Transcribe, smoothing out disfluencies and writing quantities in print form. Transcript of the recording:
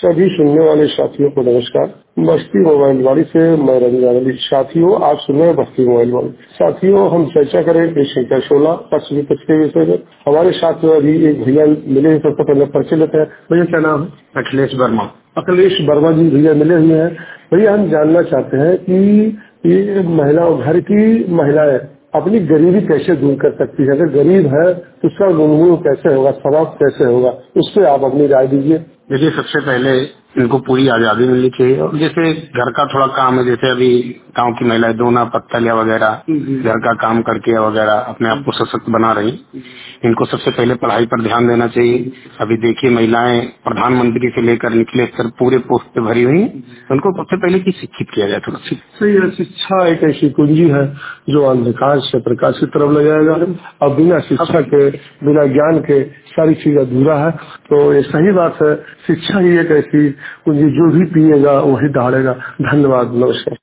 सभी सुनने वाले साथियों को नमस्कार। बस्ती मोबाइल वाली से मैं रवि। साथियों, आप सुन रहे हैं बस्ती मोबाइल वाली। साथियों, हम चर्चा करें पेज संख्या 16 पक्ष विपक्ष के विषय में। हमारे साथ में अभी एक भैया मिले हैं, सबसे पहले परिचय लेते हैं। भैया क्या नाम है? अखिलेश वर्मा। अखिलेश वर्मा जी भैया मिले हुए हैं। भैया हम जानना चाहते हैं कि ये महिला, घर की महिलाएं अपनी गरीबी कैसे दूर कर सकती है? अगर गरीब है तो उसका गुणगुण कैसे होगा, समाप्त कैसे होगा, उस पर आप अपनी राय दीजिए। देखिए, सबसे पहले इनको पूरी आजादी मिलनी चाहिए। और जैसे घर का थोड़ा काम है, जैसे अभी गांव की महिलाएं दोना पत्तल या वगैरह घर का काम करके या वगैरह अपने आप को सशक्त बना रही। इनको सबसे पहले पढ़ाई पर ध्यान देना चाहिए। अभी देखिए, महिलाएं प्रधानमंत्री से लेकर निचले स्तर पूरे पोस्ट पे भरी हुई, तो उनको सबसे पहले की शिक्षित किया जाए। थोड़ा सही है। शिक्षा एक ऐसी कुंजी है जो अंधकार से प्रकाश की तरफ ले जाएगा, और बिना शिक्षा के, बिना ज्ञान के सारी चीज अधूरा है। तो ये सही बात है, शिक्षा ही एक ऐसी कुंजी जो भी पिएगा वही दहाड़ेगा। धन्यवाद, नमस्कार।